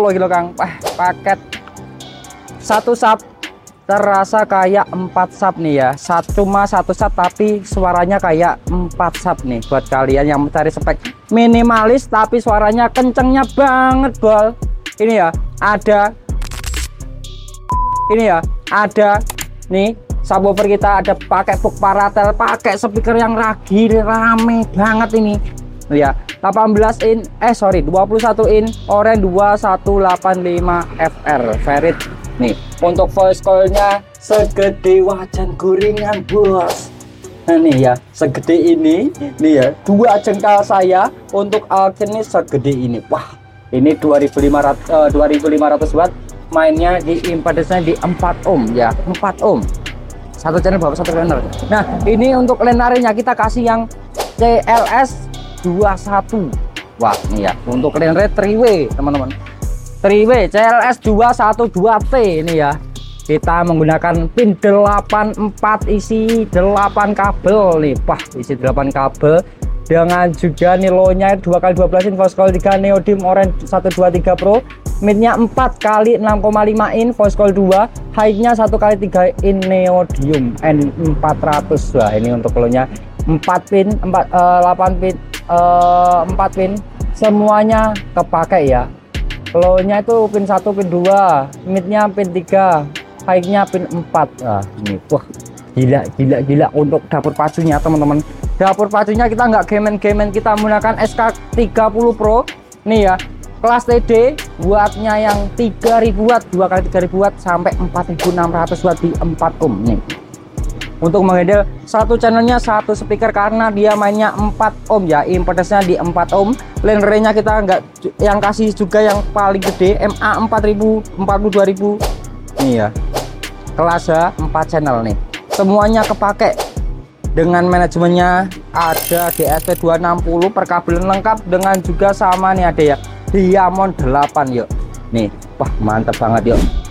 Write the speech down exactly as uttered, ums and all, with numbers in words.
Solo gitu Kang. Wah, paket satu sub terasa kayak empat sub nih ya. Satu cuma satu sub tapi suaranya kayak empat sub nih buat kalian yang mencari spek minimalis tapi suaranya kencengnya banget, Bol. Ini ya, ada ini ya, ada nih subwoofer kita, ada pakai box paratel, pakai speaker yang lagi rame banget ini. Ya, delapan belas in eh sorry dua puluh satu in Oren dua satu delapan lima F R Ferit nih. Untuk voice call-nya segede wajan gorengan, Bos. Nah nih ya, segede ini nih ya, dua jengkal saya. Untuk aux ini segede ini. Wah, ini dua ribu lima ratus uh, dua ribu lima ratus watt, mainnya di impedance-nya di empat ohm ya, empat ohm. Satu channel bawa satu channel. Nah, ini untuk lenarinya kita kasih yang C L S dua puluh satu. Wah, ini ya, untuk lenare three way, teman-teman. three way C L S dua satu dua T ini ya. Kita menggunakan pin delapan empat, isi delapan kabel nih. Wah, isi delapan kabel dengan juga nilonya dua kali dua belas in, voice call tiga neodymium Oren seratus dua puluh tiga Pro, midnya empat kali enam koma lima in, voice call dua, high-nya satu kali tiga in neodymium N empat ratus. Wah, ini untuk low-nya empat pin, empat, delapan pin, uh, empat pin semuanya kepake ya. Low-nya itu pin satu, pin dua, midnya pin tiga, high-nya pin empat. Nah, ini wah, gila gila gila untuk dapur pacunya, teman-teman. Dapur pacunya kita nggak gemen-gemen, kita menggunakan S K tiga puluh Pro nih ya, kelas T D, wattnya yang tiga ribu watt, dua kali tiga ribu watt sampai empat ribu enam ratus watt di empat ohm nih. Untuk menghandle satu channelnya satu speaker karena dia mainnya empat ohm ya, impedance-nya di empat ohm. Lenarenya kita nggak yang kasih juga yang paling gede M A empat ribu, empat puluh dua ribu nih ya, kelas H empat channel nih. Semuanya kepake dengan manajemennya, ada D S P dua enam nol, perkabelan lengkap dengan juga sama nih ada ya Diamond delapan yuk nih. Wah, mantap banget yuk.